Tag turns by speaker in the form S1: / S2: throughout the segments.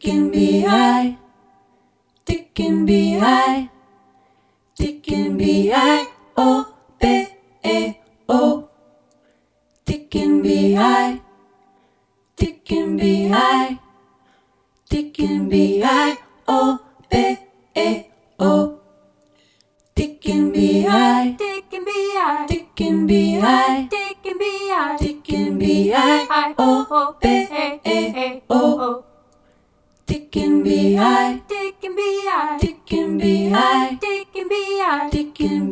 S1: Dickin' B.I. Dickin' B.I. Dickin' B.I.O.B.A.O. Dickin' B.I. Dickin' B.I. Dickin' B.I.O.B.A.O. Dickin' B.I.
S2: Dickin' B.I.
S1: Dickin' B.I.
S2: Dickin' B.I.
S1: Dickin' B.I.O.B.A.O. Dickin' B.I.
S2: Dickin' B.I.
S1: Dickin' B.I.
S2: Dickin' B.I.
S1: Dickin'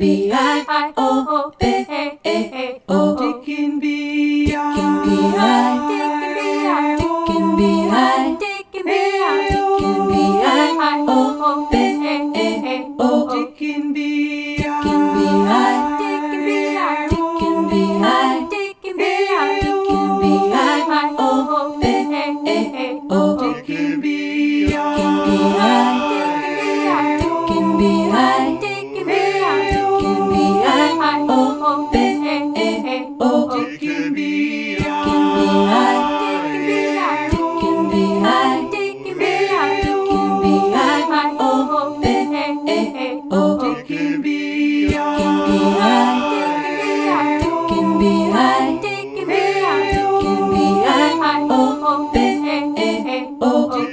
S1: B.I.O.B.A.O.
S3: Dickin' B.I.
S1: Dickin' B.I.
S2: Dickin' B.I.
S1: Dickin' B.I.
S2: Dickin' B.I.
S1: Dickin' B.I.O.B.A.O.
S3: Dickin' B.I.
S1: Dickin' B.I.
S2: Dickin' B.I.
S1: Dickin' B.I.
S2: Dickin' B.I.
S1: Dickin' B.I.O.B.A.O.
S3: Dickin' B.I.
S1: Dickin' B.I. Dickin' B.I.
S2: Dickin' B.I.
S1: Dickin' B.I.O.B.A.O.
S3: Dickin' B.I.
S1: Dickin' B.I.
S2: Dickin'
S1: Dickin'
S2: B.I.
S1: B.I.
S2: Dickin' B.I.
S1: Dickin' B.I.O.B.A.O.
S3: Dickin' B.I.
S1: Dickin' B.I. Dickin' B.I. Dickin'
S2: Dickin' B.I.
S1: B.I.
S2: Dickin' B.I.
S1: Dickin' B.I.O.B.A.O.